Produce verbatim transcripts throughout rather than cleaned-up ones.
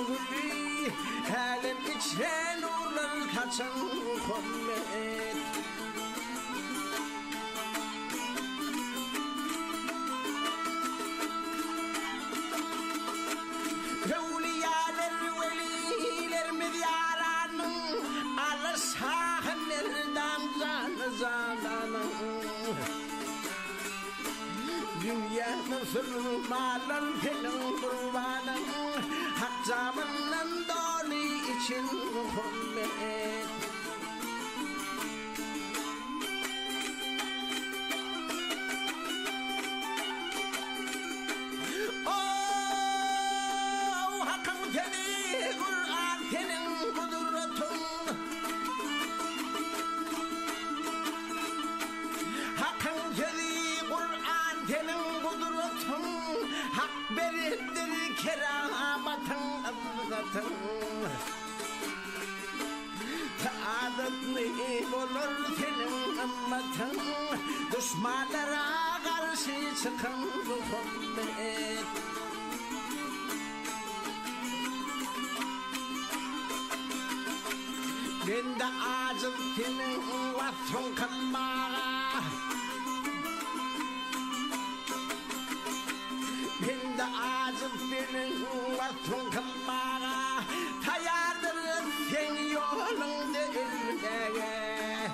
gülü Halim içren uğurlar kaçan Muhammed Evliyalar veliler midyaranın Allah sahilerden canı cananın Dünya Müslümanlar senin kurbanın Hak zamanın dolu için Muhammed Oh hakkın seni Kur'an senin kudretun Hakkın seni Kur'an senin kudretun Hak verirdir keramatın azatın Saadatlı olur senin ümmetin Düşmanlara karşı çıkan Muhammed Ben de acım senin vasfın kalmağa Ben de acım senin vasfın kalmağa Tayardır sen yolun değilmeye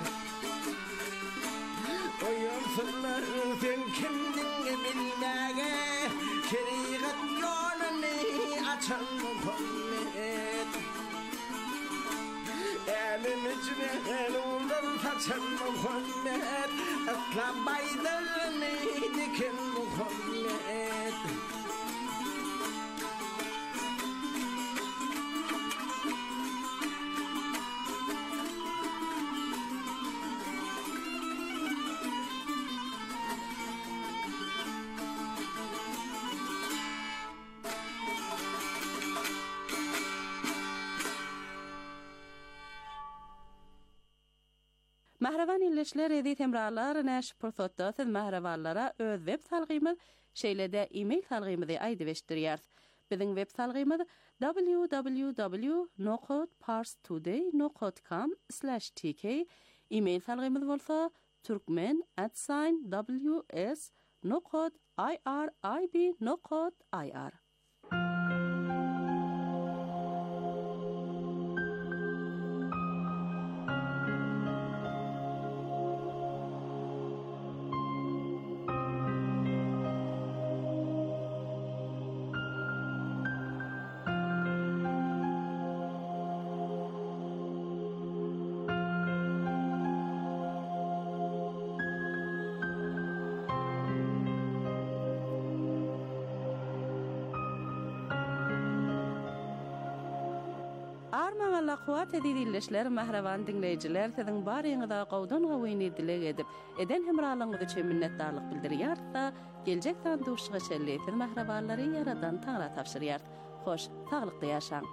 Oyunsunlar sen kimdin bilmeye Şeriat yolunu açan Muhammed Elim içine uğurlar saçan Muhammed İslam bayrağını diken Muhammed Mahravan illeşler edi temrarlar näş pursatda siz mahravanlara öz web salgymyz şeýlede e-mail salgymyzy aýdyp Biziň web salgymyz w w w nokta parstoday nokta com slash t k e-mail salgymyz bolsa turkmen at w s nokta i r i b nokta i r Armağanla kuvat edilişler mahravan dinleyiciler siziň baryňyza gowdan gowyny dilek edip eden hemralygyňyz üçin minnetdarlyk bildirýär-da geljek sandurşyga şelleýän mahrawanlary yaradan taňra tapşyrýar. Hoş, taglykda ýaşaň.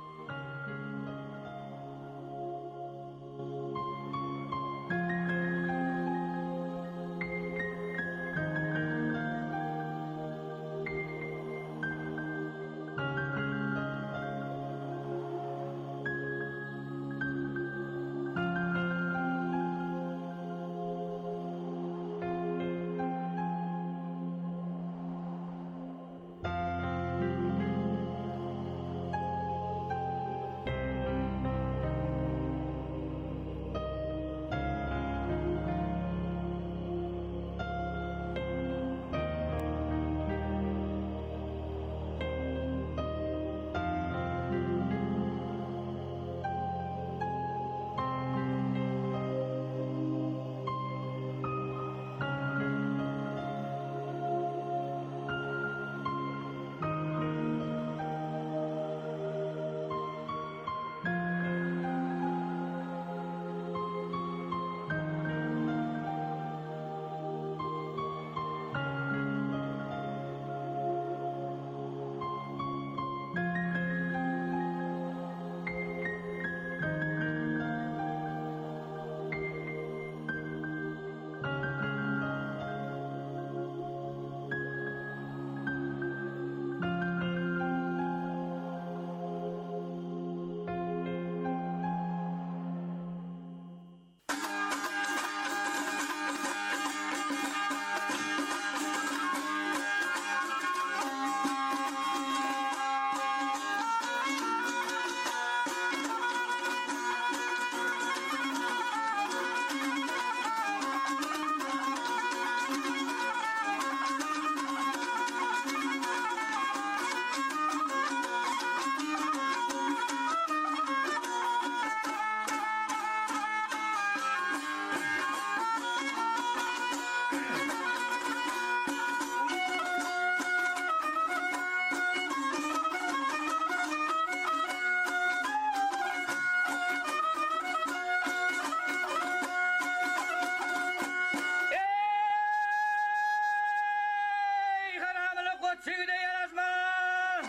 koçigide yarasman.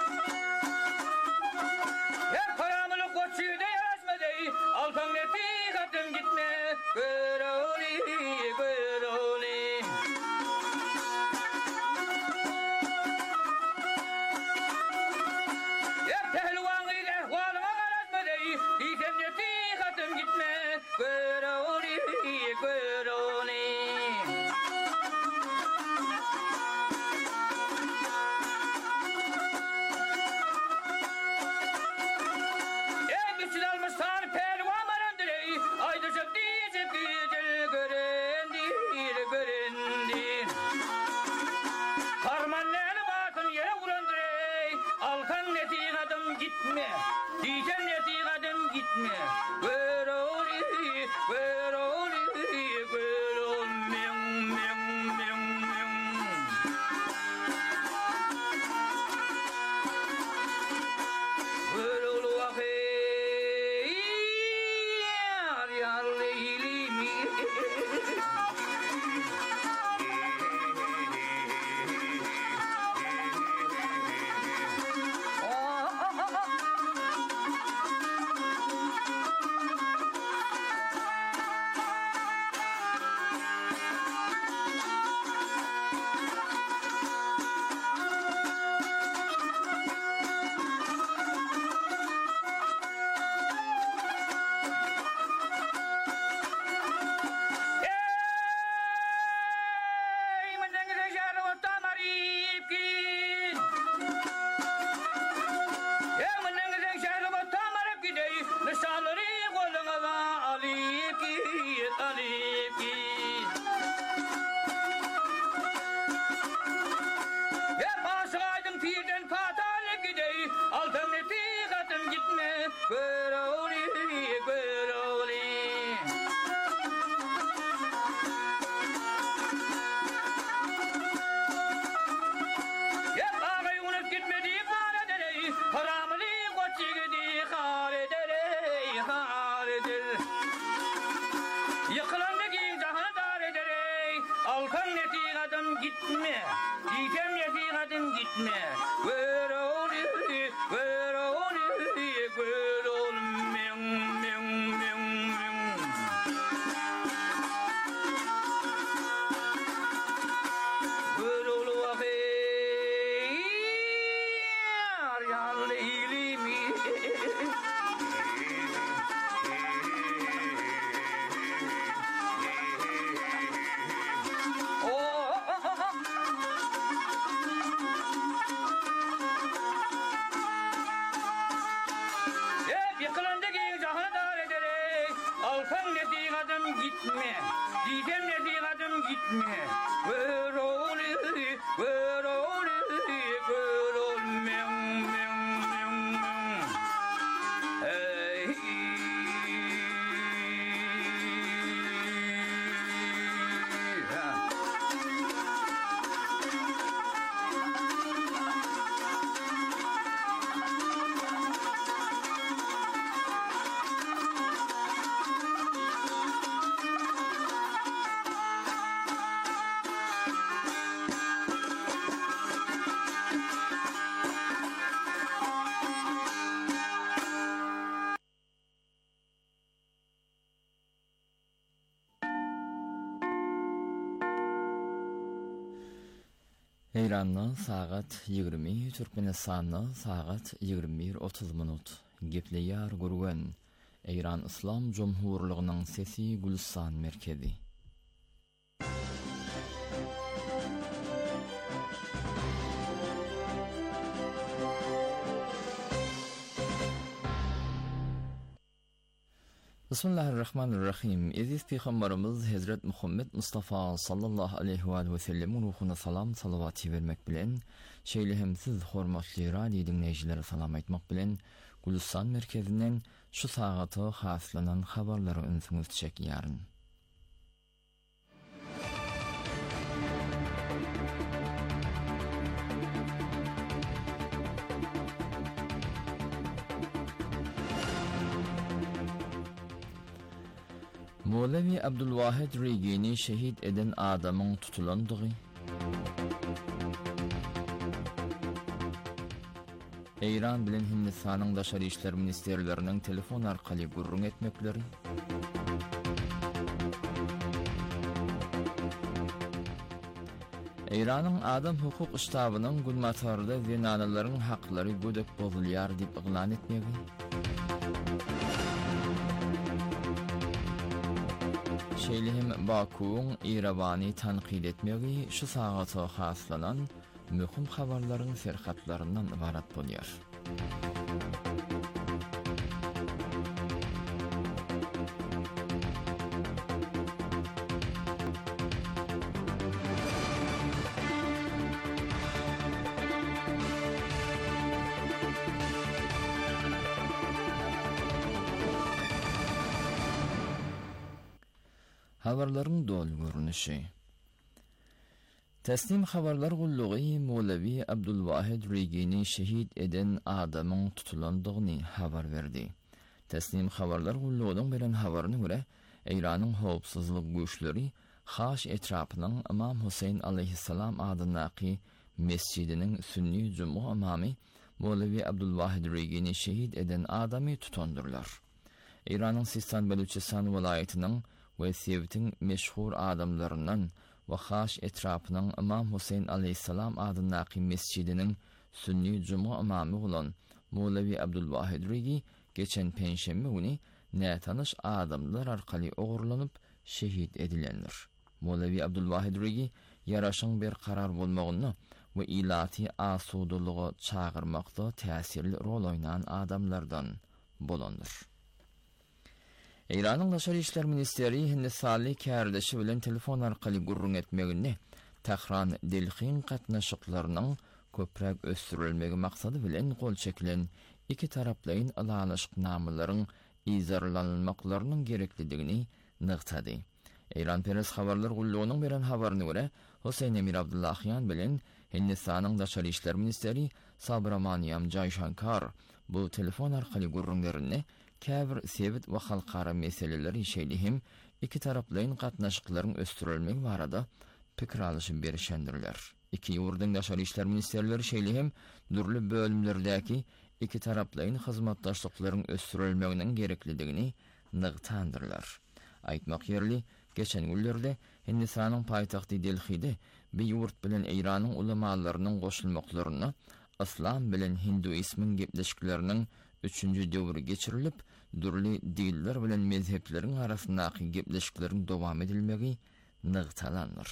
Hep paramını koçigide yarasma dey. Altan neti katın gitme. Göroli, göroli. Hep pehlivan ile ehvalına yarasma dey. Diysen neti katın gitme. Göroli, göroli. Gitme, diyeceğim neti kadın gitme. Göroli, göroli, görol, meng, meng, meng, meng. Görol vakit, yar yar leylimi. Gitme, diyeceğim neti kadın gitme. Göroli, göroli, görol, meng, meng, meng, meng. Görol vakit, yar yar leylimi. Gitme, diyeceğim neti kadın gitme. Göroli, göroli, görol, meng, meng, meng, meng. Hey. Eýranny sagat ýigirmi, Türkmenistanyň sagat ýigirmi bir otuz minut. Gepleýär gurgen. Eýran Islam Jumhurlygynyň sesi Gülistan merkezi. Bismillahirrahmanirrahim. Aziz Peygamberimiz Hazret Muhammed Mustafa sallallahu aleyhi ve sellem ruhuna salam salavati vermek bilen, şeýlehemsiz hormatly radio dinleýijilere salam aýtmak bilen, Gülistan merkezinden şu sagaty haslanan habarlary öňsüňiz çekýäryn. Molevi Abdulwahid Regini şehit eden adamın tutulandığı, İran bilen Hindistan'ın Daşary işler ministerlerinin telefon arkaly gurrun etmekleri, İran'ın Adam Hukuk İştabynyň Gulmatarda zinanalaryň haklary gödek bozulýar diýip yglan etmegi, şeýlehim Bakuň Irewany tanqid etmegi şu sagata haslanan möhüm habarlaryň serhatlaryndan ibarat bolýar. Habarlaryň dol görünüşi. Teslim habarlar gullugy Molavi Abdulwahid Regini şehit eden adamyň tutulandygyny habar berdi. Teslim habarlar gullugynyň beren habaryna görä, Iranyň howpsuzlyk güýçleri Haş etrapynyň Imam Husayn aleyhissalam adynaky mescidiniň sünni juma imamy Molavi Abdulwahid Regini şehit eden adamy tutandyrlar. Iranyň Sistan Beluchistan welaýatynyň we Sewtiň meşhur adamlaryndan we Haş etrapynyň Imam Husayn aleyhissalam adynaky mescidiniň sünni juma imamy bolan Molavi Abdulwahid Regi geçen penşembe güni nätanış adamlar arkaly ogurlanyp şehit edilenler. Molavi Abdulwahid Regi yaraşyň bir karar bolmagyny we ilati asudulygy çağırmakda täsirli rol oynayan adamlardan bolandyr. İran'ın Daşary işler ministeri Hindistanly kärdeşi bilen telefon arkaly gurrun etmegini, Tehran Delhin gatnaşyklarynyň köprek ösdürilmegi maksady bilen gol çekilen iki taraplayın alanışıqnamalaryň izarlanmaklarynyň gereklidigini nygtady. İran Peres habarlar gullugynyň beren habaryna görä, Husayn Emir Abdullahyan bilen Hindistanyň Daşary işler ministeri Sabramaniyam Jayshankar bu telefon arkaly gurrunlaryny käbir sebit we halkara meseleleri şeýlehim iki taraplayın gatnaşyklaryň ösdürilmegi barada pikir alyşyp berişendirler. İki ýurduň Daşary işler ministerleri şeýlehim dürli bölümlerdäki iki taraplayın hyzmatdaşlyklaryň ösdürilmeginiň gereklidigini nygtandyrlar. Aýtmak ýerli, geçen günlerde Hindistanyň paýtagty Delhide bir ýurt bilen İranyň ulamalarynyň goşulmaklaryna Islam bilen Hinduizmiň gepleşikleriniň üçüncü döwri geçirilip, dürli diller bilen mezhepleriň arasyndaky gepleşikleriň dowam edilmegi nygtalandyr.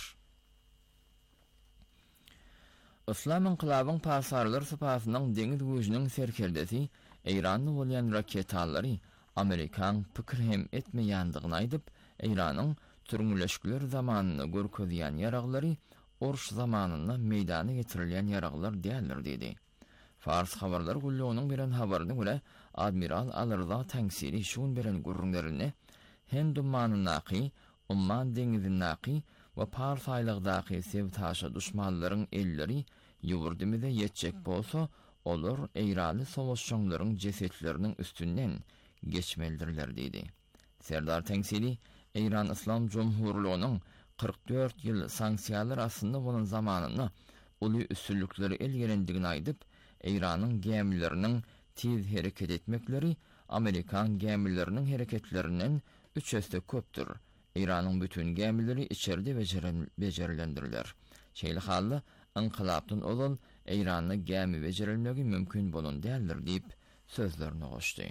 Islam inqilabyň pasarlar sypatynyň deňiz güýjüniň serkeldesi Iranyň bolýan raketalary Amerikan pikir hem etmeýändigini aýdyp, Iranyň türmüleşikler zamanyny görkezýän ýaraglary oruş zamanyna meýdana getirilen ýaraglar däldir dedi. Fars habarlar gullugynyň beren habaryna görä, Admiral Alırda taňsiri şuň beren gurrunlaryny Hindumanynaky, Umman deňizinaky we Pars aýlygdaky sevtaşa düşmanlaryň elleri ýurdymyza ýetjek bolsa, olar Eýrany sowuşçuňlaryň jesetleriniň üstünden geçmelidirler dedi. Serdar taňsiri İran İslam Cumhurluğunyň kırk dört ýyl sanksiýalar aslında bolan zamanyny uly üstünlikleri elgerendigini aýdyp, İran'ın gemilerinin tiz hareket etmekleri Amerikan gemilerinin hareketlerinden üç öste köpdür. İran'ın bütün gemileri içeride becerilendirler. Şeýle halda inqilapdan olal İran'da gemi becerilmegi mümkün bolun däldir diýip sözlerini goşdy.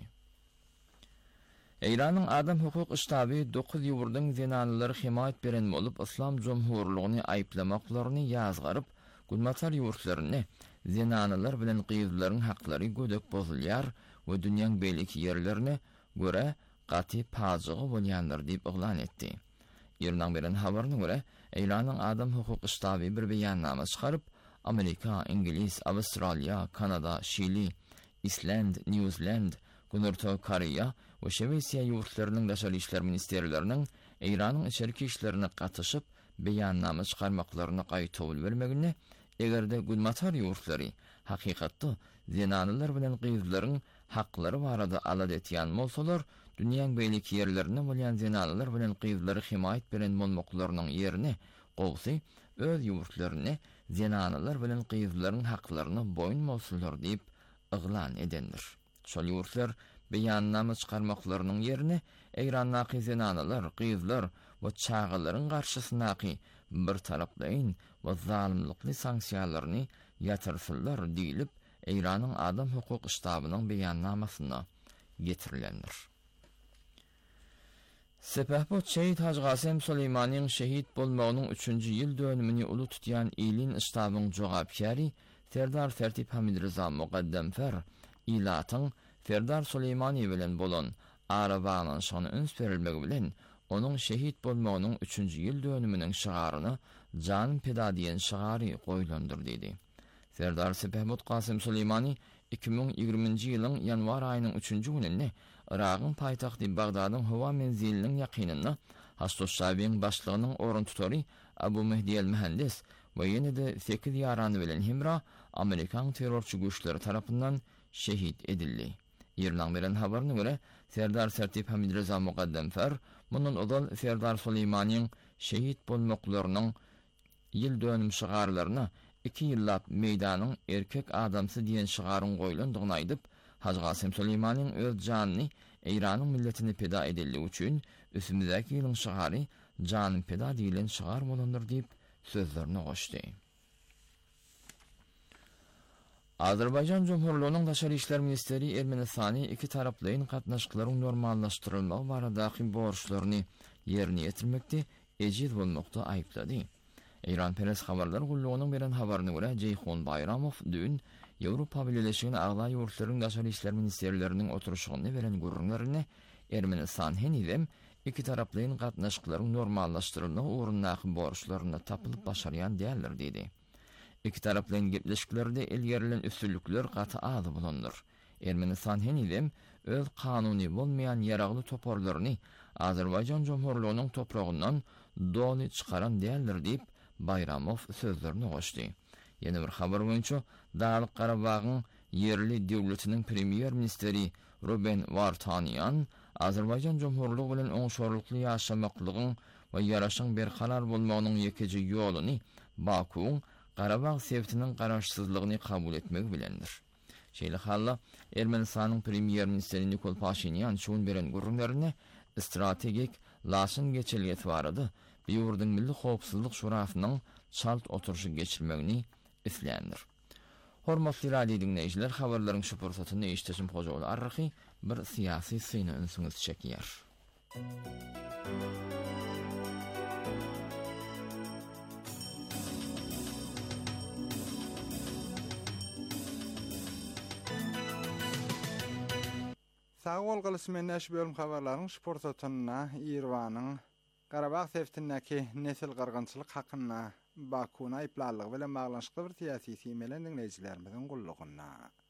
İran'ın Adam Hukuk İştaby dokuz ýurduň zinanalary himayet beren bolup İslam Cumhurlugyny aýplamaklaryny ýazgaryp, gulmatar ýurtlaryny zinanalar bilen gyýyzlaryň haklary gödek bozulýar we dünýäň beýleki ýerlerine görä gaty pazygy bolýandyr diýip yglan etdi. Ýerden beren habaryna görä, Iranyň Adam Hukuk Iştaby bir beýannama çykaryp, Amerika, İngiliz, Awstraliýa, Kanada, Şili, Island, New Zealand, Günürtü Koreýa we Şwesiýa ýurtlarynyň daşary işler ministerleriniň Iranyň içerki işlerine gatyşyp beýannama çykarmaklaryny gaýtawul bermegini, egerde gulmatar ýurtlary hakykatda zinanalar bilen gyýyzlaryň haklary barada alad etýän bolsalar, dünýäň beýleki ýerlerine bolýan zinanalar bilen gyýyzlary himayet beren bolmaklarynyň ýerine gowsy öz ýurtlaryny zinanalar bilen gyýyzlaryň haklaryny boýun bolsunlar diýip ıglan edendir. Şol ýurtlar beýannama çykarmaklarynyň ýerine Eýrandaky zenanalar, gyzlar we çağalaryň garşysynaky bir taraplaýyn we zalymlykly sanksiýalaryny ýatyrsynlar diýilip Eýranyň adam hukuk ştabynyň beýannamasyna getirilendir. Sepehbot şehit Hacı Gasem Suleymanyň şehit bolmagynyň üçünji ýyl dönümini uly tutýan ilin ştabynyň jogapkary Serdar Tertip Hamid Rıza Muqaddamfer ilatyň Serdar Suleymany bilen bolan arabanyň şony üns berilmegi bilen onuň şehit bolmagynyň üçünji ýyl dönüminiň şygaryny jan peda diýen şygary goýulandyr dedi. Serdar Sepehbot Gasem Suleymany iki ming ýygrimiňji ýylyň ýanwar aýynyň üçünji güninde Iraqyň paýtagty Bagdadyň howa menziliniň ýakynyna Hastoşabiň başlygynyň orun tutary Abu Mehdi el-Mühendis we ýene-de sekiz ýarany bilen hemra Amerikan terrorçy güýçleri tarapyndan şehit edildi. Ýerden beren habaryna görä Serdar Tertip Hamid Rıza Muqaddamfer munun odal Serdar Suleymanyň şehit bolmaklarynyň ýyl dönüm şygarlaryna iki ýyllap meýdanyň erkek adamsy diýen şygaryň goýulandygyny aýdyp Hacı Gasem Suleymanyň öz janyny Eýranyň milletini peda edildi üçin üstündäki ýylyň şygary janyny peda diýilen şygar bolandyr diýip sözlerini goşdy. Azerbaýjan Jumhurlygynyň Daşary işler ministeri Ermenistany iki taraplyň gatnaşyklaryň normallaşdyrylmagy baradaky borçlaryny ýerine ýetirmekde ejid bolmakda aýyplady. Eýran Peres habarlar gullugynyň beren habaryna görä Jeyhun Bayramow dün Ýewropa Birleşigini agza ýurtlaryň daşary işler ministerleriniň oturuşyny beren gurrunlaryny Ermenistan henidem iki taraplyň gatnaşyklaryň normallaşdyrylmagy ugrundaky borçlaryny tapylyp başarýan diýerler dedi. İki taraplyň gepleşiklerde elgerilen üstünlükler gaty azy bolandyr. Ermenistan henidem öz kanuny bolmayan ýaragly toporlaryny Azerbaýjan Jumhurlygynyň topragyndan dony çykaran diýerler diýip Bayramow sözlerini goşdy. Ýene bir habar boýunça Dağlyk Garabagyň ýerli döwletiniň premier ministeri Ruben Vartanyan Azerbaýjan Jumhurlygy bilen oňşarlykly ýaşamaklygyň we ýaraşyň berkarar bolmagynyň ýekeji ýoluny Bakuň Qarabağ sewtiniň garaşsyzlygyny kabul etmek bilendir. Şeýle halla Ermenistanyň premier ministeri Nikol Pashinyan şuň beren gurrunlaryny strategik laşyn geçilýet barady. Bir ýurdun Milli Howpsuzlyk Şurasynyň şalt oturuşy geçirmegini isleýändir. Hormatly radio dinleýijiler, habarlaryň şu pursatyny eşitesim hojaly arraky bir syýasy syny ünsüňiz çekýär. Sağol gylsmen näş bölüm habarlaryň şu pursatyna Irwanyň Qarabağ sewtindäki nesil gargynçylyk hakyna Bakuny aýplalygy bilen baglanşykly bir syýasy siýmelen dinleýijilerimiziň gullugyna.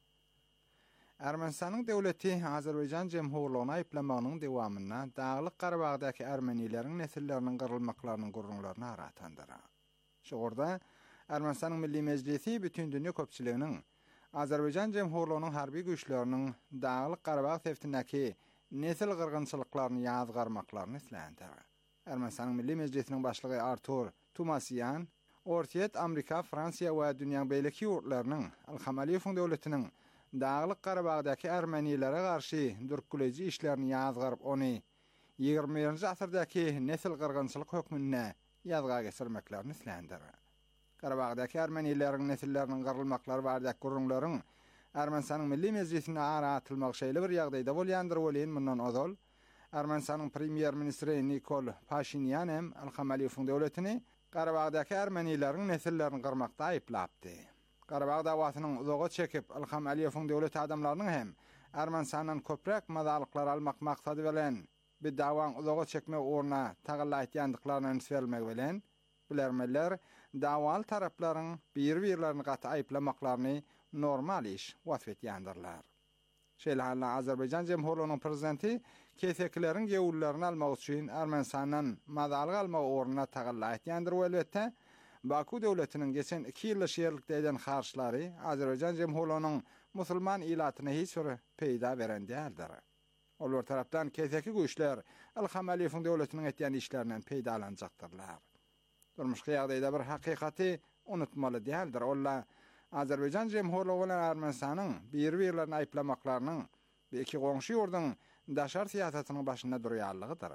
Ermenistanyň döwleti Azerbaýjan Jemhurlygyny aýplamagynyň dowamyna Dağlyk Qarabağdaky ermenileriň nesilleriniň gyrylmaklarynyň gurrunlaryny aratandyr. Şu gorda Ermenistanyň Milli Mejlisi bütün dünýä köpçiliginiň Azerbaýjan Jemhurlygynyň harby güýçleriniň Dağlyk Qarabağ sewtindäki nesil gyrgynçylyklaryny ýazgarmaklaryny isleýändir. Ermenistanyň Milli Mejlisiniň başlygy Artur Tumasyan, Ortiýet Amerika, Fransiýa we dünýäň beýleki ýurtlarynyň Al-Hamaliýew döwletiniň Dağlyk Qarabağdaky ermenilere garşy dürküleji işlerini ýazgaryp ony ýygrimiňji asyrdaky nesil gyrgynçylyk hökmüne ýazga geçirmeklerini isleýändir. Qarabağdaky ermenileriň nesilleriniň gyrylmaklary bardak gurrunlaryň Ermenistanyň Milli Mejlisine aratylmak şeýle bir ýagdaýda bolýandyr bolýan mundan ozal. Ermenistanyň premier ministri Nikol Pashinyan hem Al-Hamaliýew döwletini Qarabağdaky ermenileriň nesillerini gyrmakda aýplapdy. Qarabağ dawatynyň uzaga çekip Al-Hamaliýew döwleti adamlarynyň hem Ermenistandan köprek mazalyklar almak maksady bilen bir dawaň uzaga çekme orna tagallaytyandyklaryny nisbermek bilen bilermeler dawal taraplaryň bir-birlerini gaty aýplamaklaryny normal iş wasfetýändirler. Şeýle halla Azerbaýjan Jemhurlygynyň prezidenti keseklerin gewullaryny almak üçin Ermenistandan mazalyk almak ornuna tagallaytyandyr we elbetde Baku döwletiniň geçen iki ýyl şeýerlikde eden harçlary Azerbaýjan Jemhurlygynyň musulman ilatyna hiç bir peýda beren däldir. Olar tarapdan keseki güýçler Al-Hamaliýew döwletiniň etýän işlerinden peýdalanjakdyrlar. Durmuşky ýagdaýda bir hakykaty unutmaly däldir. Ola Azerbaycan Cemhurluğu bilen Ermenistanın bir-birlerini ayıplamaklarının ve iki goňşy ýurdun daşar siýasatynyň başynda durýarlygydyr.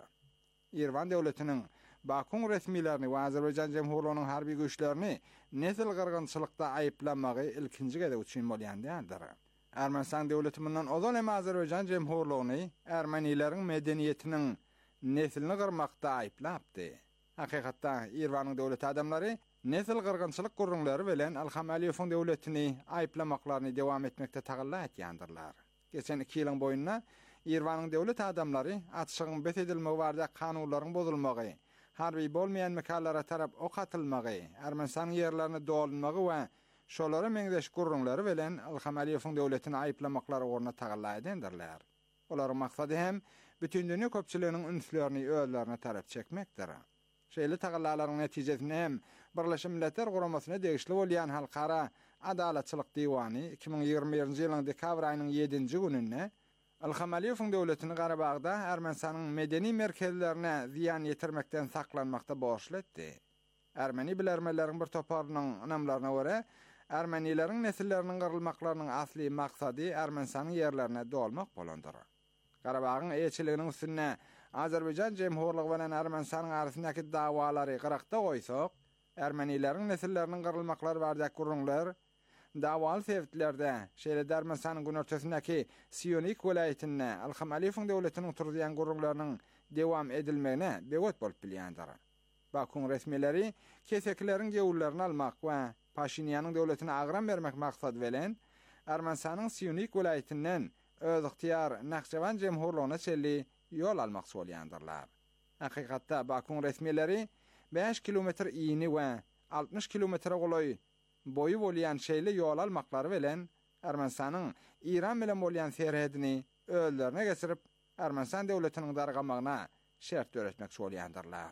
İrwan döwletiniň Bakun resmilerini we Azerbaycan Cemhurluğunyň harby güýçlerini nesil gyrgynçylykda aýyplamagy ilkinji gede üçin bolýan däldir. Ermenistan döwleti mundan ozal hem Azerbaycan Cemhurluğuny Ermenileriň medeniýetiniň nesilini gyrmakda aýyplapdy. Hakykatda İrwanyň döwlet adamlary nesil gyrgynçylyk gurrunlary bilen Ilham Aliýewiň döwletini aýyplamaklaryny dowam etmekde tagalla etýändirler. Geçen iki ýylyň boýundan İrwanyň döwlet adamlary atşygyň bet edilmegi barada kanunlaryň bozulmagy, harby bolmaýan mekanlara tarap ok atylmagy, Ermenistan ýerlerini dolanmagy we şolara meňdeş gurrunlary bilen Ilham Aliýewiň döwletini aýyplamaklary orna tagalla edendirler. Olaryň maksady hem bütün dünýä köpçüliginiň ünslerini öýlerine tarap çekmekdir. Şeýle tagallalaryň netijesinde hem Birleşmiş Milletler Guramasyna degişli bolýan Halkara Adaletçilik Diwany iki bin ýygrimi birinji ýylyň dekabr aýynyň ýedinji gününde Ilham Aliýewiň döwletini Garabagda Ermenistanyň medeni merkezlerine ziýan ýetirmekden saklanmakda borçly etdi. Ermeni bilermeleriň bir toparynyň anamlaryna görä, Ermenileriň nesilleriniň gyrylmaklarynyň asly maksady Ermenistanyň ýerlerine dolmak bolandyr. Garabagyň eýçiliginiň üstüne Azerbaycan Cemhurluğu bilen Ermenistanyň arasyndaky dawalary gyraqda goýsak, Ermenileriň nesilleriniň gyrylmaklary barada gurrunlar dawal sebäplerde şeýle Ermenistanyň günortasyndaky Sionik welaýetinde Ilham Aliýewiň döwletiniň turýan gurrunlarynyň dowam edilmegine begot bolup bilýändir. Bakun resmileri keseklerin gewullaryny almak we Paşinýanyň döwletine agram bermek maksat bilen Ermenistanyň Sionik welaýetinden öz ixtiyar Naxçıvan Cemhurluğuna çelli yol almak bolýandylar. Hakykatda Bakun resmileri beş kilometr iýini we altmış kilometr goloy boyu bolýan şeýle yol almaklary bilen Ermenistanyň İran bilen bolýan serhedini öýlerine geçirip Ermenistan döwletiniň dargamagyna şert öretmek bolýandyrlar.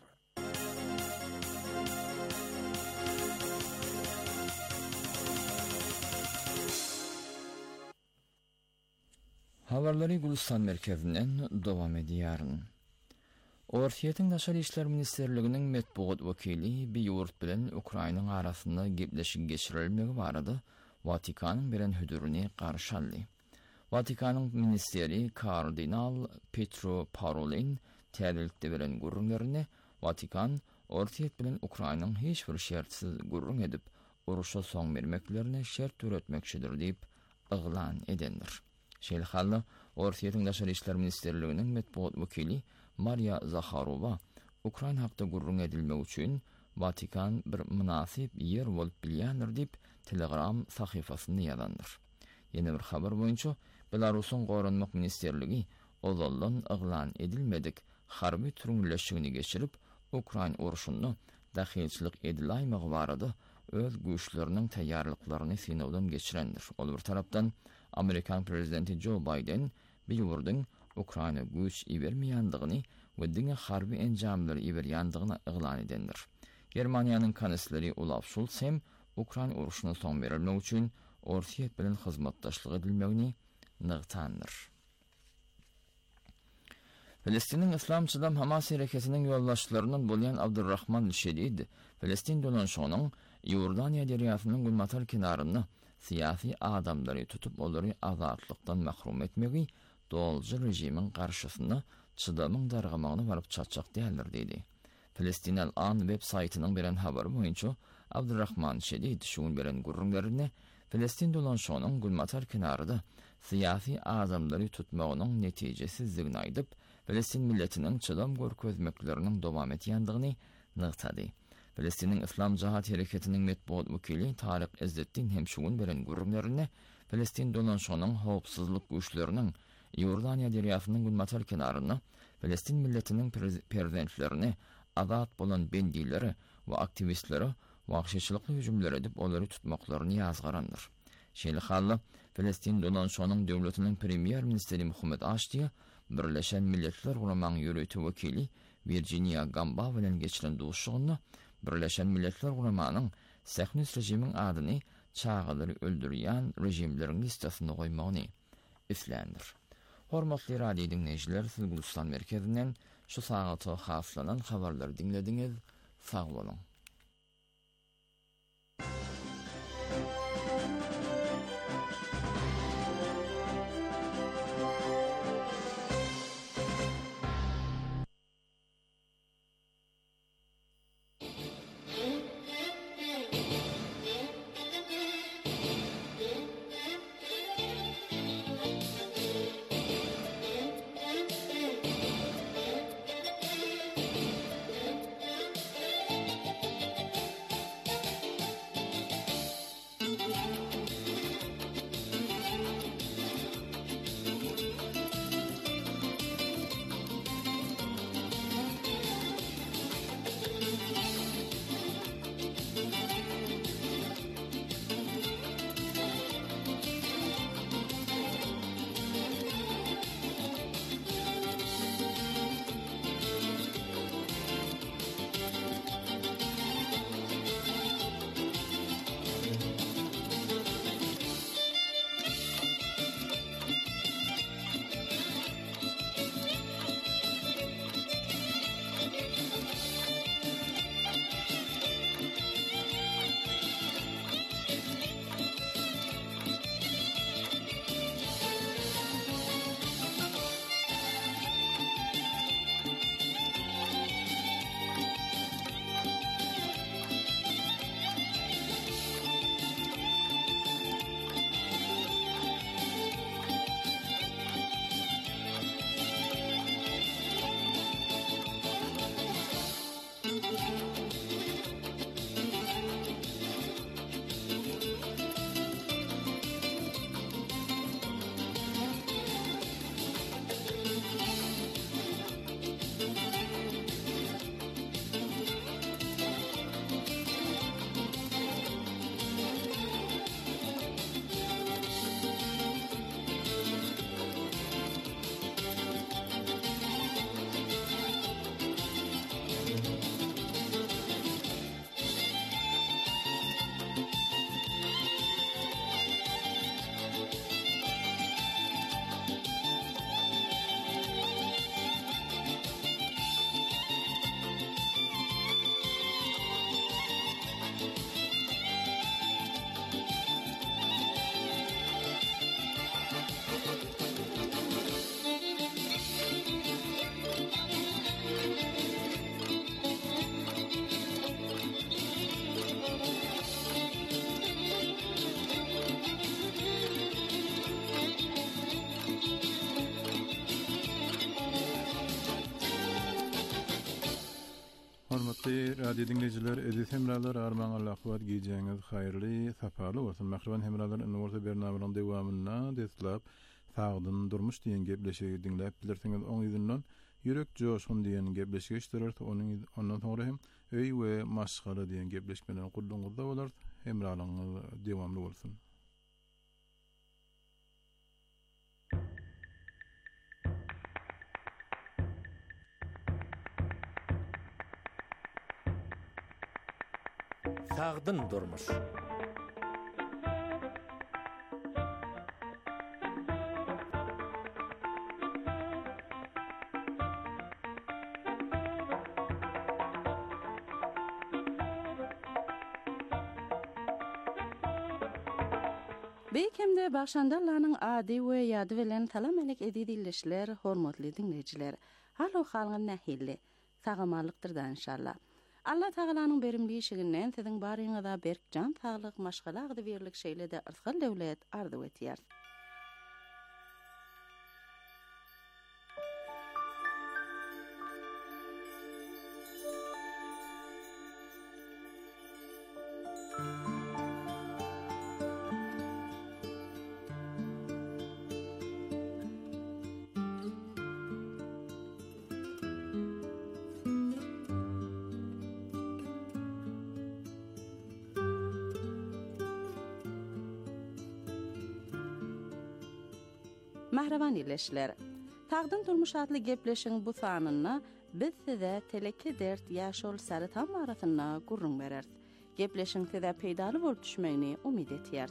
Habarlary Gulistan merkezinden dowam edýär. Ortiýetiň Daşary işler ministerliginiň metbuat wekili Biýurt bilen Ukrainaň arasynda gepleşik geçirilmegi barada Vatikanyň beren hüdürüni garşy aldy. Vatikanyň ministeri Kardinal Petro Parolin täzelikde beren gurrunlaryny Vatikan Ortiýet bilen Ukrainaň hiç bir şertsiz gurrun edip uruşa soň bermeklerini şert öretmekçidir diýip yglan edendir. Şeýle halda Ortiýetiň Daşary işler ministerliginiň metbuat wekili Maria Zakharova Ukraina hakda gurrun edilmek üçin Vatikan bir münasip yer bolup bilýändir diýip Telegram sahyfasyny ýazandyr. Ýene bir habar boýunça Belarusyň Gorunmak ministerligi ozaldan yglan edilmedik harby türüňleşigini geçirip Ukraina uruşuny dahilçilik ediläýmegi barada öz güýçleriniň taýýarlyklaryny sinowdan geçirendir. Ol bir tarapdan Amerikan prezidenti Joe Biden Biýurdyň Ukraina güýç ibermeýändigini we diňe harby enjamlary iberýändigini yglan edendir. Germaniýanyň kansleri Olaf Scholz hem Ukraina uruşyna soň berilmek üçin Ortiýet bilen hyzmatdaşlyk edilmegini nygtandyr. Filistiniň Islamçydam Hamas hereketiniň ýollaşçylarynyň bolýan Abdurrahman Şedid, Filistin dolanşygynyň Ýordaniýa derýasynyň gulmatar kenaryny siyasi adamlary tutup olary azatlykdan mahrum etmegi dolgy rejimiň garşysyna çydamyň dargamagyny baryp çatjak däldir dedi. Filistinal An web saytynyň beren habary boýunça Abdurrahman Şedid şuň beren gurrunlaryny Filistin dolanşygynyň gulmatar kenarynda siyasi adamlary tutmagynyň netijesizligini aýdyp, Filistin milletiniň çydam görkezmekleriniň dowam etýändigini nygtady. Filistiniň Islam Jahat hereketiniň metbuat wekili Taryk Ezzettin hem şuň beren gurrunlaryny Filistin dolanşygynyň howpsuzlyk güýçleriniň Ýordaniýa derýasynyň gulmatar kenaryna Filistin milletiniň prezidentlerini azat bolan bendileri we aktivistleri wagşyçylykly hüjümler edip olary tutmaklaryny ýazgarandyr. Şeýle halda Filistin dolanşygynyň döwletiniň premier ministeri Muhammed Ashtiýa Birleşen Milletler Guramagynyň ýöretimi wekili Virginia Gamba bilen geçiren duşugyny Birleşen Milletler Guramagynyň Sähnüs rejimiň adyny çağılary öldürýän rejimleriň listasyna goýmagyny islendir. Hormatly radio dinleýijiler, siz Gulistan merkezinden şu saata haslanan habarlary dinlediňiz. Sag bolun. adi dinleyiciler, edis hemralar arman Allah'vat giyeceğiniz hayırlı, safalı olsun. Mahraban hemralar Üniversite Bernamı'nın devamına deslap, sağdın durmuş diyen gebleşeyi dinleyip bilirsiniz on yüzünden yürek coşkun diyen gebleşeyi iştirir. Onun, ondan sonra hem öy ve maşgara diyen gebleşmelerin kullunuzda olur. Hemralarınız devamlı olsun. Sağdın durmuş. Beýkemde başandarlaryň ady we ýady bilen salam alek edilişler, hormatly dinleýijiler. Halo halgyň nähilli, sagamalykdyrdan inşallah. Allah Taalanyň berimli işiginden siziň baryňyza berk jan saglyk, maşgala agdy berlik şeýlede ırsyl döwlet arzu etýär. Mahraban ileşler. Tağdın durmuş adlı gepleşin bu sanyna biz size teleki dert ýaşol sarıtan barasyna gurrun berer. Gepleşin size peýdaly bolup düşmegini umid etýär.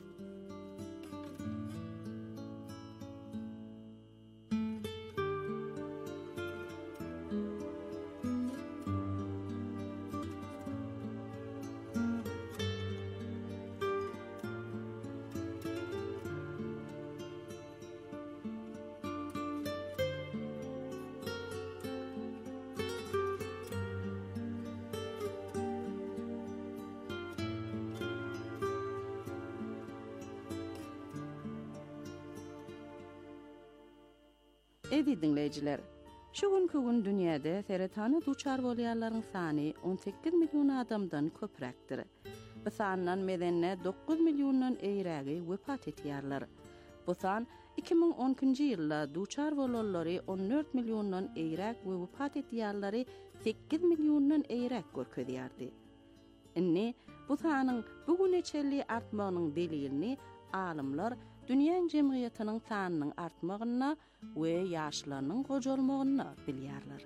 Edi dinleýijiler, şu günkü gün dünýäde seretany duçar bolýarlaryň sany on sekiz million adamdan köpräkdir. Bu sandan medenne dokuz millionyň eýrägi wepat etýärler. Bu san iki ming onunçy ýylda duçar bolanlary on dört millionyň eýräk we wepat etýärleri sekiz millionyň eýräk görkezýärdi. Inni bu sanyň bu neçeli artmagynyň delilini alymlar dünýä jemgyýetiniň sanynyň artmagyna we ýaşlarynyň gojolmagyna bilýärler.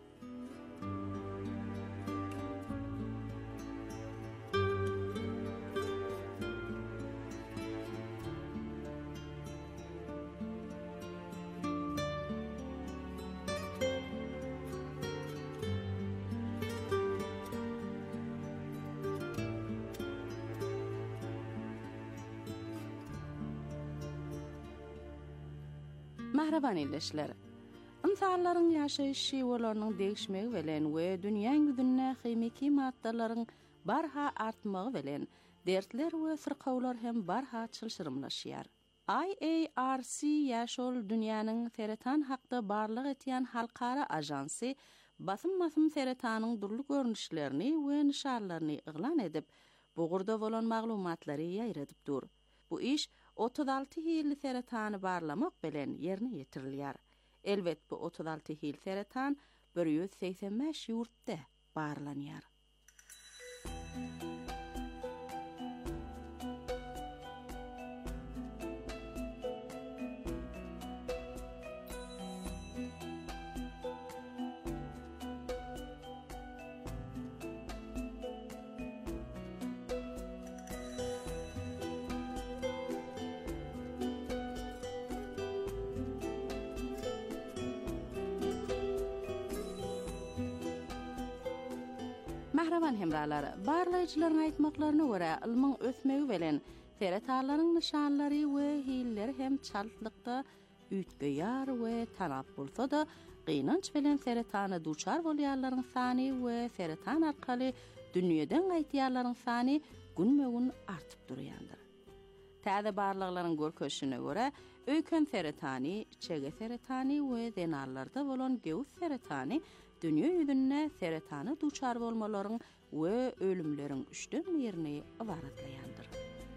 Mahraban ileşler. İnsanlaryň ýaşaýyşy olarynyň değişmegi bilen we dünýäň ýüzünde hymiki maddalaryň barha artmagy bilen dertler we sirkawlar hem barha çylşyrymlaşýar. I A R C ýaşol dünýäniň seretan hakda barlyk etýän halkara ajansy basym-basym seretanyň durly görnüşlerini we nişanlaryny iglan edip, bu gurda bolan maglumatlary ýaýradyp dur. Bu iş otuz alty hili seretany barlamak bilen ýerine ýetirilýär. Elbet bu otuz alty hil seretan bir yüz seksen beş ýurtda barlanýar. Mahraban hemralar, barlayıcıların aýtmaklaryna görä, ilmiň ösmegi bilen seretanlaryň nişanlary we hilleri hem çaltlykda üýtgeýär we tanap bolsa da, gynanç bilen seretany duçar bolýarlaryň sany we seretan arkaly dünýeden gaýtýarlaryň sany günme-gün artyp durýandyr. Täze barlyklaryň görkeşine görä, öýken seretany, çege seretany we denallarda bolan göwüs seretany dünýä ýüzünde seretany duçar bolmalaryň we ölümleriň üçten birini ibaratlaýandyr.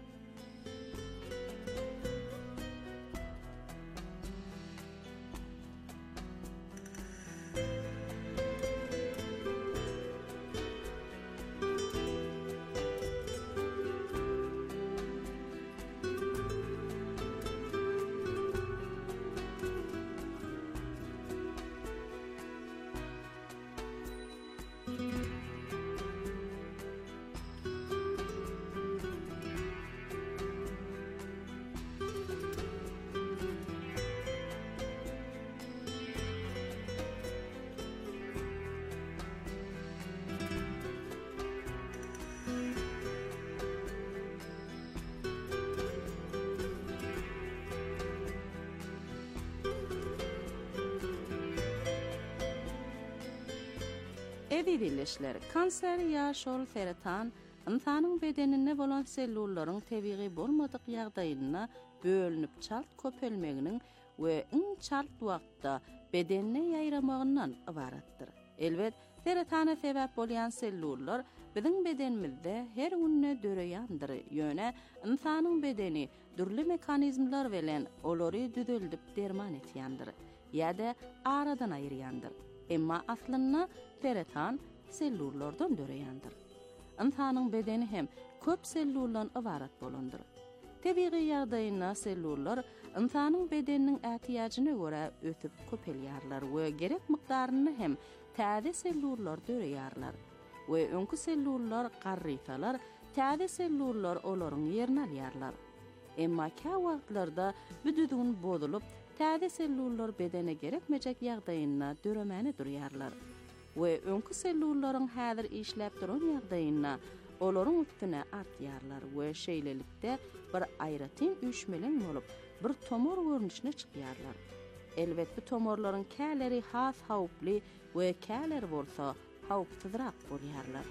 Edilişler kanser ya şol seretan insanyň bedenine bolan sellullaryň tebiği bolmadyk ýagdaýyna bölünip çalt köpelmeginiň we iň çalt wagtda bedenine ýaýramagyndan ibaratdyr. Elbet seretana sebäp bolýan sellullar biziň bedenimizde her günne döreýändir. Ýöne insanyň bedeni dürli mekanizmlar bilen olary düzeldip derman etýändir. Ýa-da aradan aýyrýandyr. Emma aslynda seretan sellullardan döreýändir. Insanyň bedeni hem köp sellullardan ibarat bolandyr. Tebiği ýagdaýynda sellullar insanyň bedeniniň ähtiýadyna görä ötüp köpelýärler we gerek mikdaryny hem täze sellullar döreýärler. We öňkü sellullar garrysalar, täze sellullar olaryň ýerini alýarlar. Emma ka wagtlarda büdüdüň bozulup täze sellullar bedene gerekmejek ýagdaýynda döremäni durýarlar. We öňkü sellullaryň häzir işläp duran ýagdaýynda olaryň üstüne artýarlar we şeýlelikde bir aýratyn üçmelen bolup bir tomor görnüşine çykýarlar. Elbet bu tomorlaryň käleri has hawply we käler bolsa hawpsyzrak bolýarlar.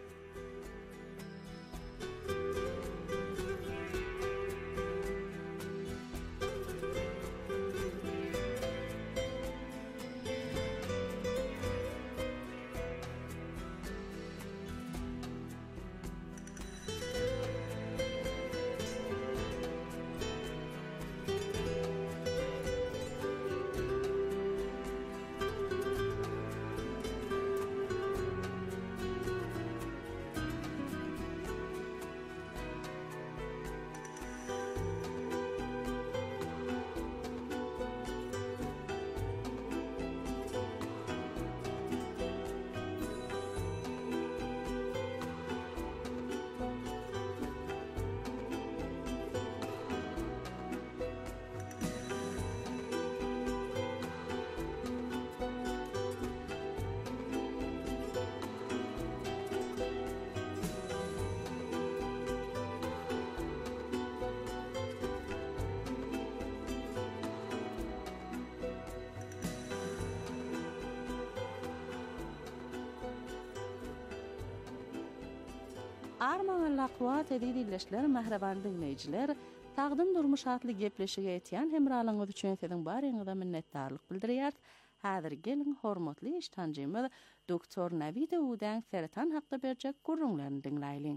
Arman laqwat edilişler mehreban dinleyijiler, taqdim durmuş atly gepleşige etýän hemralyňyz üçin siziň baryňyza minnetdarlyk bildirýär. Häzir gelin hormatly iştanjymyz doktor Navid Udan seretan hakda berjek gurrunlaryny dinleýin.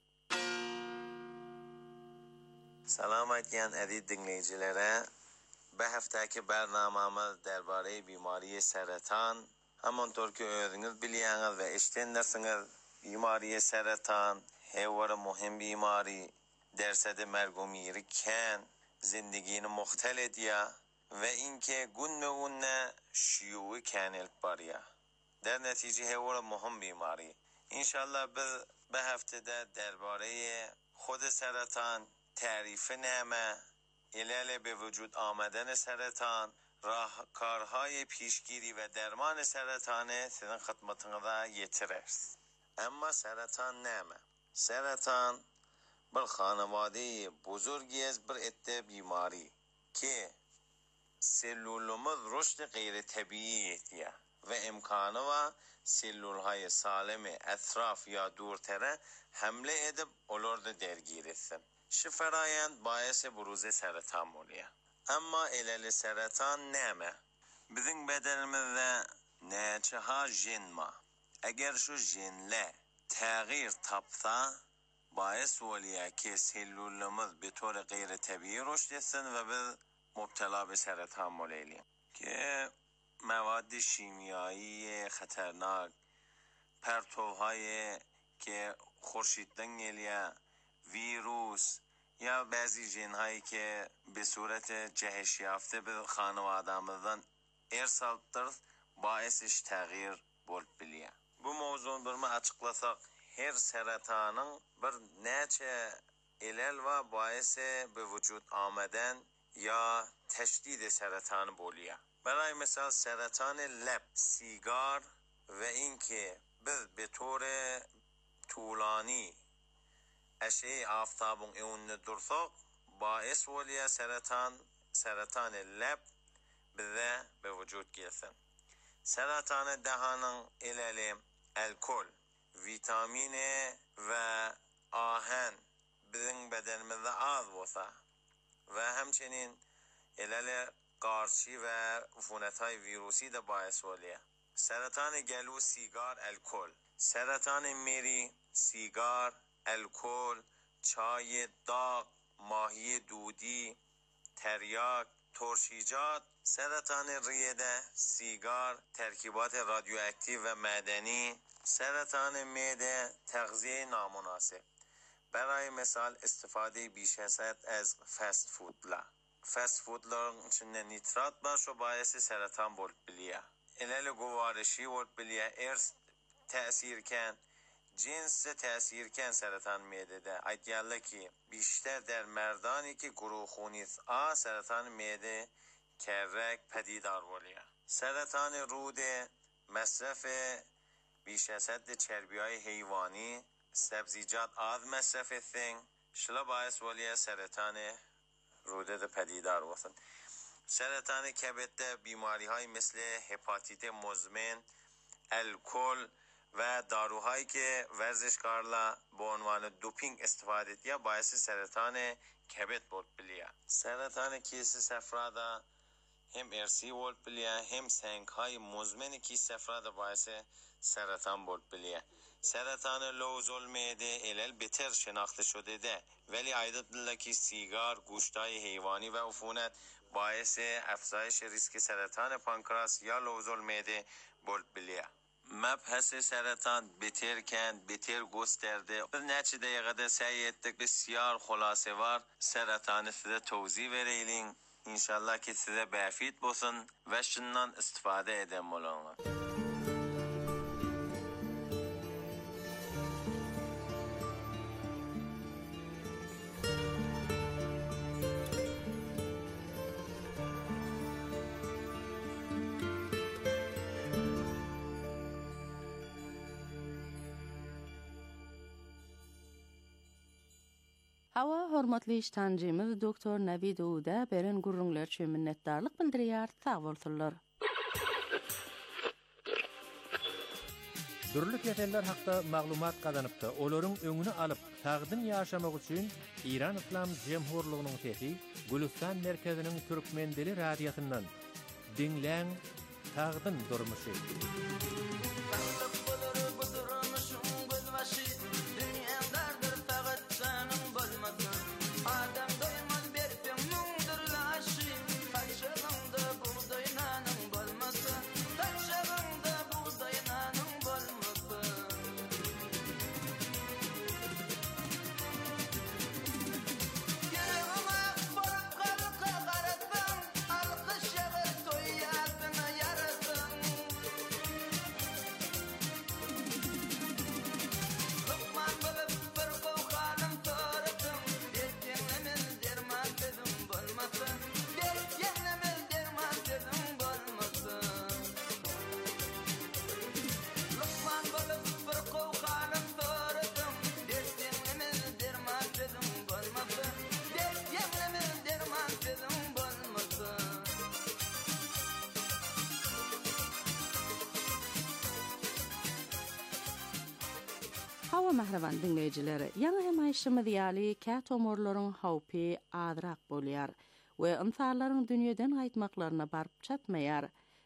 Salam aýtýan aziz dinleyicilere, bu haftaki bernamamyz derbarê bimariye seretan, hamontor ki özüňiz bilýäňiz we eşdenlersiňiz, bimariye seretan hewara muhim bimari, dersede mergumiri ken, zindagini muhtel edýär ve inke günne günne şiyuwy ken elip barýar. Der netije hewara muhim bimari. İnşallah biz bu haftede derbarê خود سرطان، تعریف نعمه، علل به وجود آمدن سرطان، راهکارهای پیشگیری و درمان سرطان sizin خدمتinize yetiririz. اما سرطان نعمه. سرطان bir خانواده بزرگی از bir عده بیماری که سلولمز رشد غیر طبیعی دیه و امکانه و سلول های سالم اطراف یا دورتره حمله edip olurdu dergir etsin. Şu ferayend باعث بروز سرطان oluyor. Ama eleli سرطان نعمه. Bizim bedenimizde neçe ha jin ma. Eğer şu jinle tağyir tapsa باعث ولیا که سلولمز به طور غیر طبیعی رشد etsin و به مبتلا به سرطان مولیم که مواد شیمیایی خطرناک، پرتوهای که خورشیدن گلیه، ویروس یا بعضی ژن هایی که به صورت جهش یافته به خانواده‌مون ارسال درد باعثش تغییر بود بلیه. Bu mevzunu bir mi açıklasak, her seratanın bir neçe ilal ve baisi به وجود آمدن یا تشدید سرطان بولیا. برای مثال سرطان لب، سیگار و اینکه به طور طولانی اشعه آفتابون اون درسق باعث ولیا سرطان سرطان لب به به وجود گرفتن. سرطان دهانın ilali الکل، ویتامین و آهن bizim bedenimizde az olsa ve همچنین علل قارچی و عفونت‌های ویروسی de باعث oluyor. سرطان گلو، سیگار، الکل. سرطان مری، سیگار، الکل، چای داغ، ماهی دودی، تریاک، ترشیجات. سرطان ریه، سیگار، ترکیبات رادیواکتیو و معدنی. سرطان معده، تغذیه نامناسب. برای مثال استفاده بیش از حد از فست فودلا. فست فودلارın içinde nitrat var, şu باعث سرطان بود بلیه. علل گوارشی بود بلیه. ارث تأثیرکن، جنس تأثیرکن سرطان معده ده. ایدیاله که بیشتر در مردانی که گروه خونی آ سرطان معده کرک پدیدار بلیه. سرطان روده، مصرف بیش از حد چربی‌های حیوانی، سبزیجات آز مصرف etsin şla باعث ولیه سرطان روده ده پدیدار واسن. سرطان کبد، بیماری های مثل هپاتیت مزمن، الکل و داروهایی که ورزشکارلا به عنوان دوپینگ استفاده یا باعث سرطان کبد بود بلیه. سرطان کیسه صفرا هم ارسی بود بلیه، هم سنگ های مزمن کیسه صفرا باعث سرطان بود بلیه. سرطان لوز المعده علل بهتر شناخته شده ده، ولی عیدت بالله که سیگار، گوشتای حیوانی و عفونت باعث افزایش ریسک سرطان پانکراس یا لوز المعده بود بلیه. مبحث سرطان بهتر کند، بهتر گسترده. نچه دقیقه ده سعی ettik بسیار خلاصه وار سرطان size توضیح verelim. İnşallah ki size befit bolsun ve şundan istifade eden bolunlar. Hava hormatly iştancımız doktor Navid Uda beren gurrunlar üçün minnetdarlyk bildirýär. Sag bolsunlar. Dürlük yetenler hakda maglumat kazanıpda, olaryň öňüni alyp tagdyn ýaşamak üçin İran İslam Jemhurlygynyň sesi Gülistan merkeziniň türkmendili radiýasyndan dinläň tagdyn durmuşy. Hawa mahravan dinleyijileri, ýa-da hem aýşymyz ýaly kä tomorlaryň hawpy azrak bolýar we insanlaryň dünýeden gaýtmaklaryna baryp çatmaýar.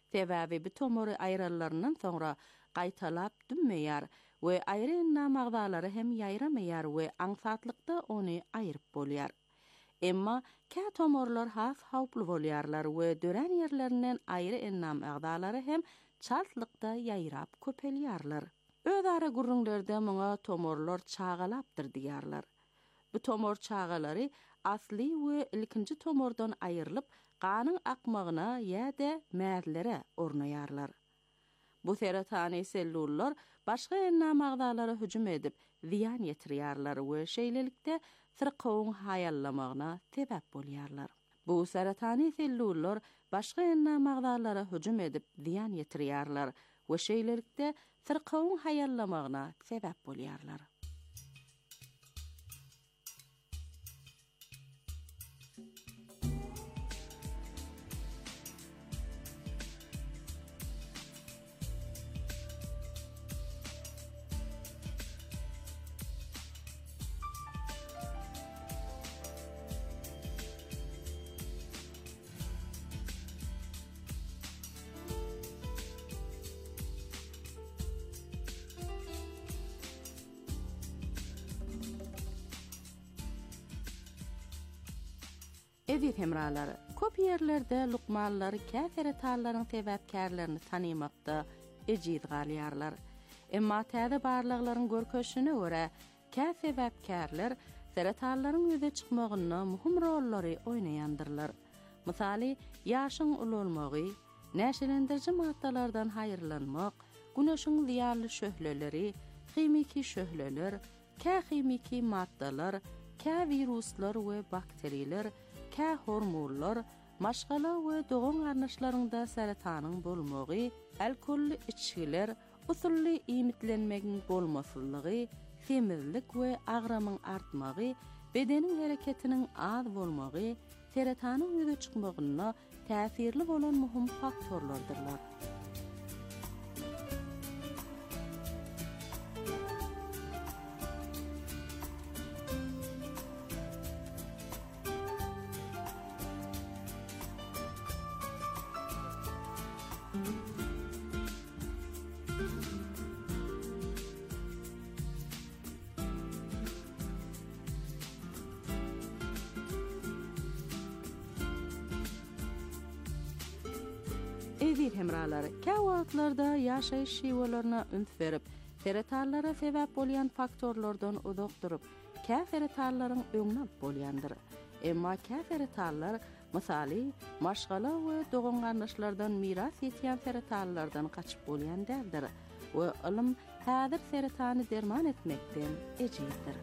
Sebäbi bu tomory aýralaryndan soňra gaýtalap dünmeýär we aýry ennam agdalary hem ýaýramaýar we aňsatlykda ony aýryp bolýar. Emma kä tomorlar has hawply bolýarlar we dören ýerlerinden aýry ennam agdalary hem çaltlykda ýaýrap köpelýärler. Özara gurrunglerde muňa tomorlar çağalapdyr diýärler. Bu tomor çağalary asly we ilkinji tomordan aýrylyp ganyň akmagyna ýa-da mäzlere ornaýarlar. Bu seratany sellullar başga ennam agdalara hüjüm edip ziyan ýetirýärler we şeýlelikde sirqowyň haýallamagyna sebäp bolýarlar. Bu seratany sellullar başga ennam agdalara hüjüm edip ziyan ýetirýärler we şeýlelikde sirqowyň haýallamagyna sebäp bolýarlar. Edip hemralary, köp ýerlerde lukmanlary käfere tallaryň sebäpkärlerini tanymakda ejid galýarlar. Emma täze barlyklaryň görkeşine görä, kä sebäpkärler seratallaryň ýüze çykmagyna muhim rollary oýnaýandyrlar. Misaly, ýaşyň ululmagy, näşelendirji maddalardan haýyrlanmak, güneşiň ziýanly şöhleleri, kimiki şöhleler, kä kimiki maddalar, kä viruslar we bakteriýalar, kä hormonlar, maşgala we dogan garnaşlarynda seratanyň bolmagy, alkolly içkiler, usully imitlenmegiň bolmasynlygy, semizlik we agramyň artmagy, bedeniň hereketiniň az bolmagy, seratanyň ýüze çykmagyna täsirli bolan muhim faktorlardyrlar. Ezir hemralary, kä wagtlarda ýaşaýyş şiwalaryna üns berip, seretallara sebäp bolýan faktorlardan uzak durup, kä seretallaryň öňüne bolýandyr. Emma kä seretallar, misaly, maşgala we dogan garnaşlardan miras ýetýän seretallardan gaçyp bolýan däldir we ilm häzir seretany derman etmekden ejitdir.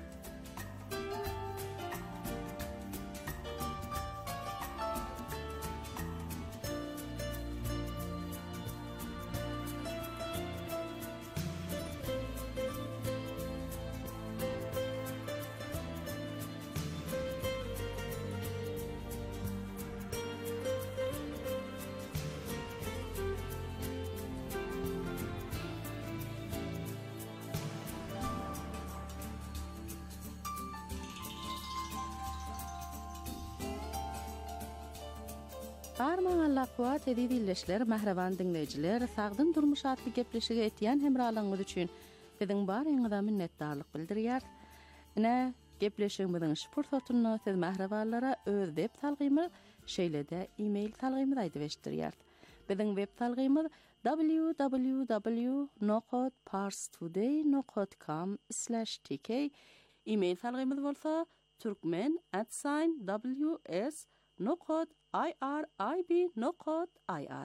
Barman Allah'a tedi dilleşler, mahravan dinleyiciler, sağdın durmuş atlı gepleşige etiyen hemralığınız üçün sizin barınıza minnetdarlyk bildirýär. Ine gepleşigimizin şpur sotunna siz mahravallara öz web talgymyz şeýlede e-mail talgymyz aýdyp eşdirýär. Bizin web talgymyz w w w nokot parstoday nokot com slash t k. E-mail talgymyz bolsa turkmen at w s nokot irib nokot ir.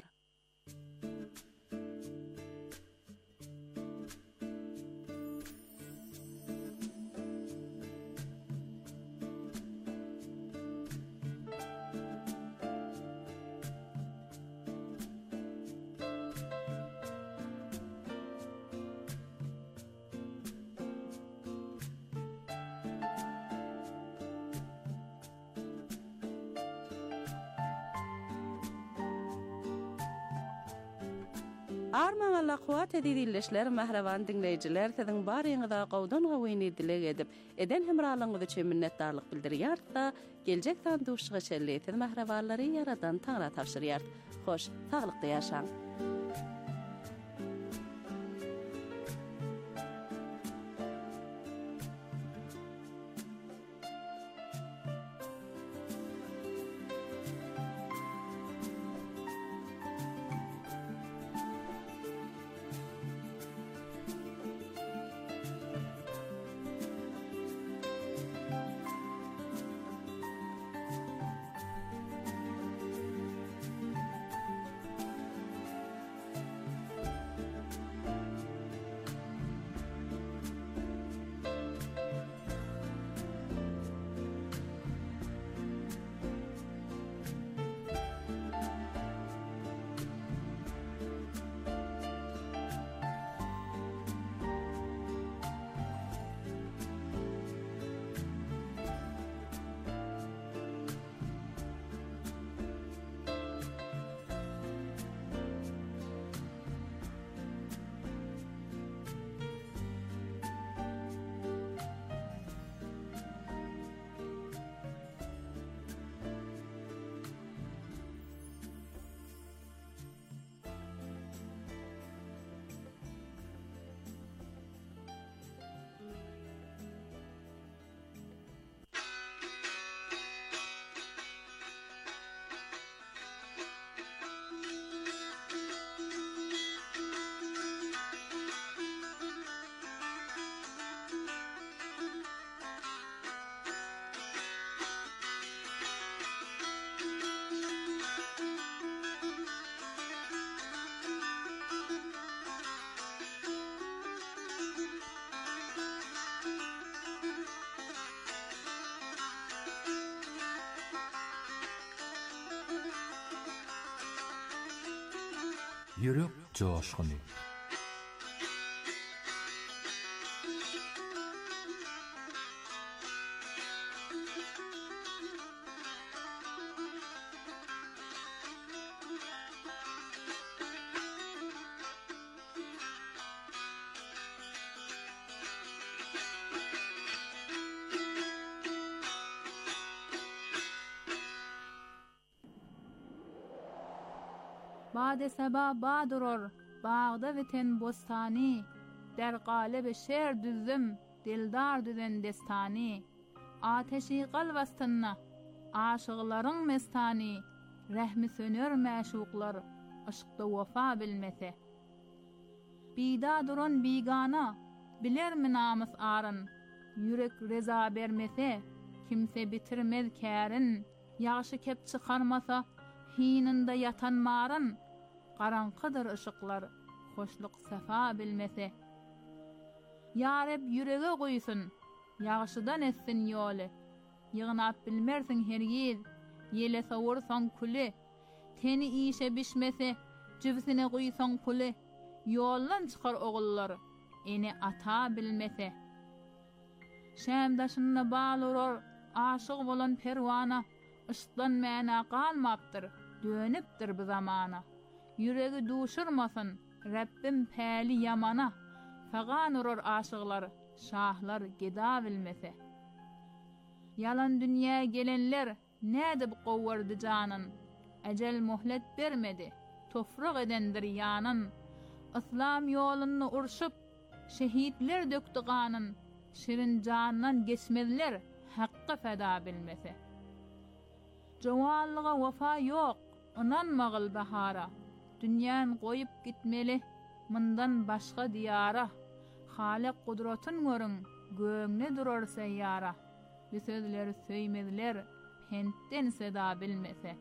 Arman Allah kuat edilişler mahravan dinleyiciler sizin barýyňyza gowdan gowýny dilek edip eden hemralygyňyz üçin minnetdarlyk bildirýär da geljek sanduşyga şerleýän mahrawanlary yaradan taňra tapşyrýar. Hoş, taglykda ýaşaň. Yürek coşkunu. Bade seba badurur, bağda biten bostani, der galebe şer düzdüm, dildar düzen destani, ateşi qalvastınna, aşıqların mestani, rehmi sönür məşuqlar, ışıqda wafa bilmese. Bida durun bigana, biler mi namus arın, yürek reza bermese, kimse bitirmez kârin, yağışı kep çıkarmasa, hininde yatan marın, qaranqıdır ışıqlar, hoşluk safa bilmese. Yarab yürege qoysun, yağışıdan etsin yolu, yığınap bilmersin hergiz, yele savursan kulü, teni işe bişmese, cüvsine qoysan kulü, yollan çıkar oğullar, eni ata bilmese. Şämdaşynna bağlurur, aşık bolan perwana, ışıkdan mäna qalmaptır, dönüpdir bu zamana. Yüregi duşurmasın, Rabbim päli yamana, fagan urur aşıqlar, şahlar geda bilmese. Yalan dünya gelenler, nädip qowwardy canın, ecel muhlet bermedi, tofraq edendir yanın. İslam yolunu urşup, şehitler döktü qanın, şirin candan geçmediler, haqqı feda bilmese. Jawallığa wafa yok, inanmagıl bahara, dünyan qoyup gitmeli, mından başqa diyara, Halik kudratın görün, göğne durur seyyara, bu sözleri söymediler, hentten seda bilmese.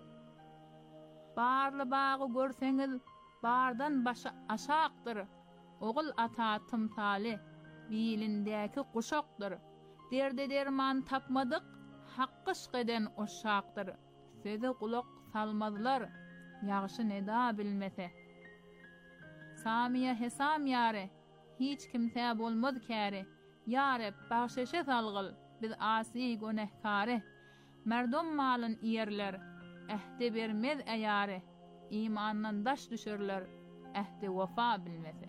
Barlı bağı görseňiz, bardan başa aşaqdır, oğul ata tımsali, bilindäki kuşakdır, derde derman tapmadık, haqqışq eden oşaqdır, söze kulak salmadılar, yağışı neda bilmese. Samiye hesam yare, hiç kimse bolmaz kâre, yare bahşeşe salgıl, biz asi günehkare, merdom malın iyerler, ehde bermez eyare, imandan daş düşürler, ähde wafa bilmese.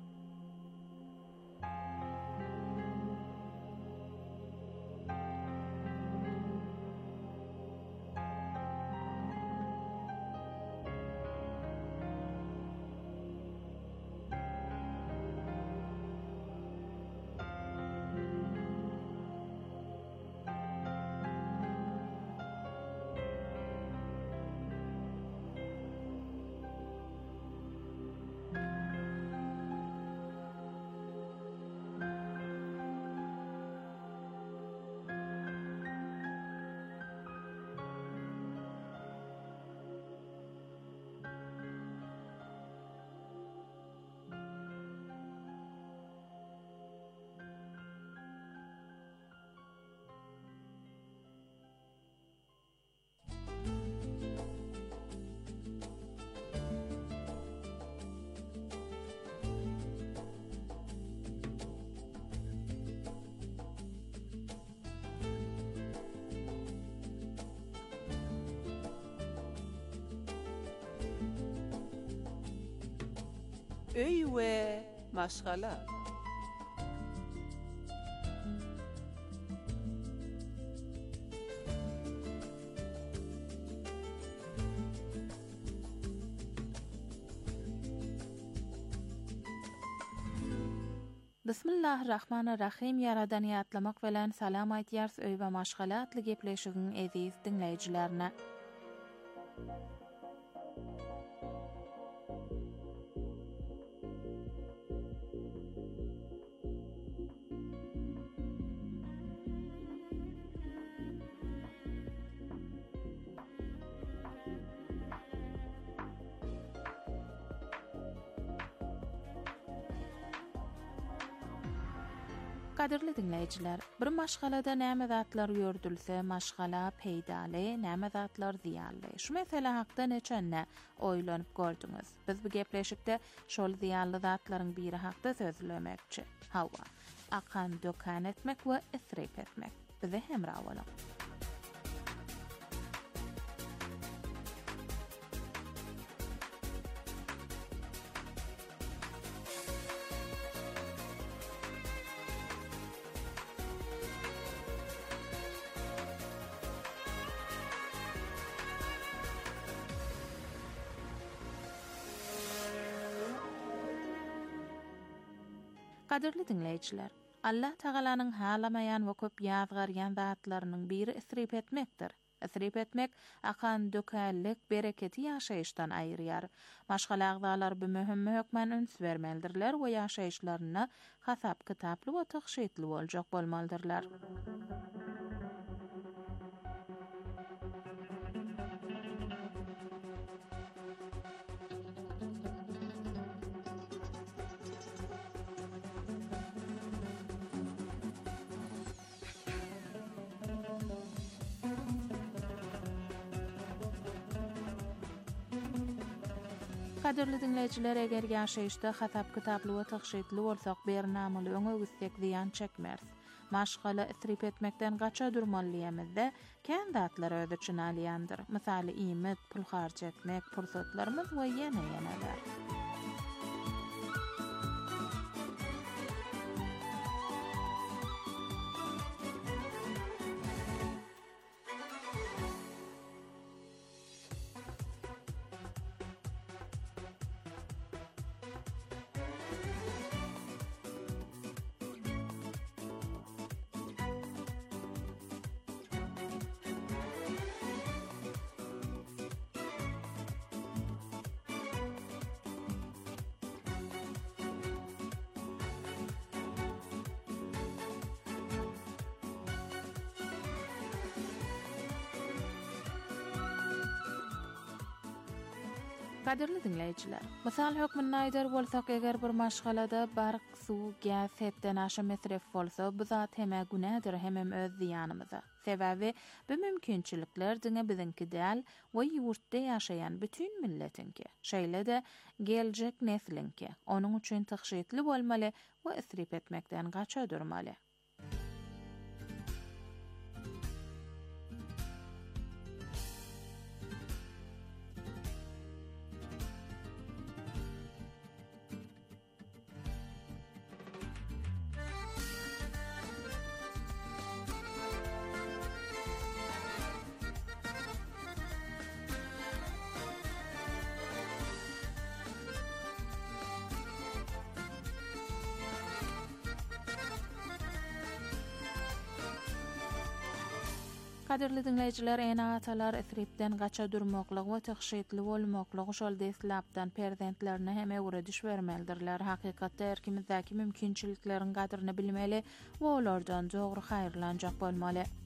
Öy we maşgala. Bismillahirrahmanirrahim. Yaradan ýatlamak bilen salam aýtýars öý we maşgala atly gepleşigiň eziz dinleýijilerine. Kadirli dinleýijiler, bir maşgalada näme zatlar ýördülse, maşgala peýdaly, näme zatlar ziýanly. Şu mesele hakda neçenne oýlanyp gördüňiz. Biz bu gepleşikde şol ziýanly zatlaryň biri hakda sözlemekçi. Hawa, akan dökan etmek we isrip etmek. Bize hemra bolan. Kadirli dinleýijiler, Allah Taalanyň halamayan we köp ýazgarýan zatlarynyň biri isrip etmekdir. Isrip etmek akan dökällik, bereketi ýaşaýyşdan aýrýar. Maşgala agzalar bu möhüm hökmen üns bermeldirler we ýaşaýyşlaryna hasap kitaply we tygşytly boljak bolmalydyrlar. Kadirli dinleýijiler, eger ýaşaýyşda hasap kitaply we tygşytly bolsak, bernamaly öňe gitsek ziýan çekmez. Maşgala isrip etmekden gaça durmalıyamızda kän zatlar öz üçin alýandyr. Misaly iýmit, pul harç etmek, pursatlarymyz we ýene ýeneler. Kadirli dinleýijiler, misal hökmüne aýdar bolsak, eger bir maşgalada bark, suw, gaz, hepden aşa mesref bolsa, bu zat heme günädir, hemem öz ziýanymyza. Sebäbi bu mümkinçilikler diňe bizinki däl we ýurtda ýaşaýan bütün milletinki. Şeýle-de geljek neslinki. Onuň üçin tygşytly bolmaly we isrip etmekden gaça durmaly. Kadirli dinleyijiler, ene atalar etripden gaça durmaklyg we tähşitli bolmaklyg şol deslapdan perzentlerine hem öwre düşbermeldirler. Hakykatda erkimizdäki mümkinçiliklerin gadryny bilmeli we olardan dogry haýrlanjak bolmaly.